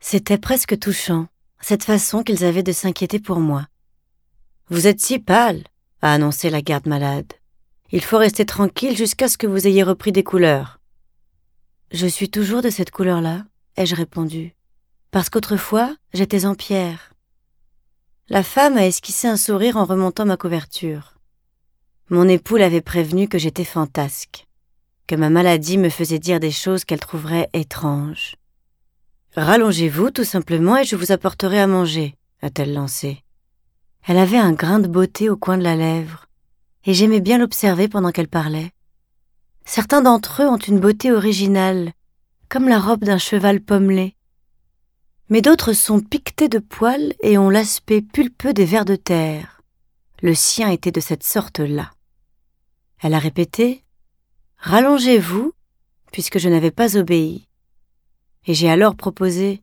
C'était presque touchant, cette façon qu'ils avaient de s'inquiéter pour moi. « Vous êtes si pâle », a annoncé la garde-malade. « Il faut rester tranquille jusqu'à ce que vous ayez repris des couleurs. »« Je suis toujours de cette couleur-là, » ai-je répondu, « parce qu'autrefois, j'étais en pierre. » La femme a esquissé un sourire en remontant ma couverture. Mon époux l'avait prévenu que j'étais fantasque, que ma maladie me faisait dire des choses qu'elle trouverait étranges. « Rallongez-vous tout simplement et je vous apporterai à manger », a-t-elle lancé. Elle avait un grain de beauté au coin de la lèvre, et j'aimais bien l'observer pendant qu'elle parlait. Certains d'entre eux ont une beauté originale, comme la robe d'un cheval pommelé. Mais d'autres sont piquetés de poils et ont l'aspect pulpeux des vers de terre. Le sien était de cette sorte-là. Elle a répété « Rallongez-vous » puisque je n'avais pas obéi. Et j'ai alors proposé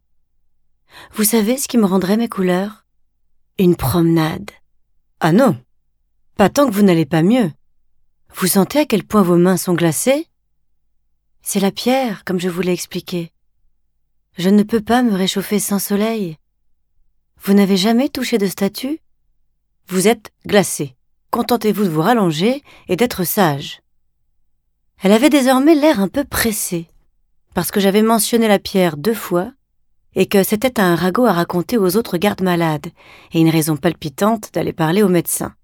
« Vous savez ce qui me rendrait mes couleurs ? Une promenade. »« Ah non, pas tant que vous n'allez pas mieux. Vous sentez à quel point vos mains sont glacées ? » C'est la pierre, comme je vous l'ai expliqué. Je ne peux pas me réchauffer sans soleil. Vous n'avez jamais touché de statue ? Vous êtes glacé. Contentez-vous de vous rallonger et d'être sage. Elle avait désormais l'air un peu pressée, parce que j'avais mentionné la pierre 2 fois et que c'était un ragot à raconter aux autres gardes-malades et une raison palpitante d'aller parler au médecin.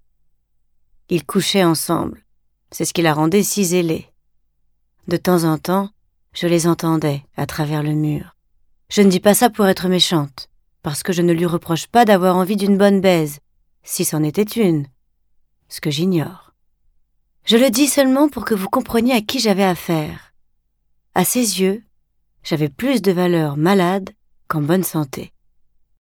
Ils couchaient ensemble. C'est ce qui la rendait si zélée. De temps en temps, je les entendais à travers le mur. Je ne dis pas ça pour être méchante, parce que je ne lui reproche pas d'avoir envie d'une bonne baise, si c'en était une, ce que j'ignore. Je le dis seulement pour que vous compreniez à qui j'avais affaire. À ses yeux, j'avais plus de valeur malade qu'en bonne santé.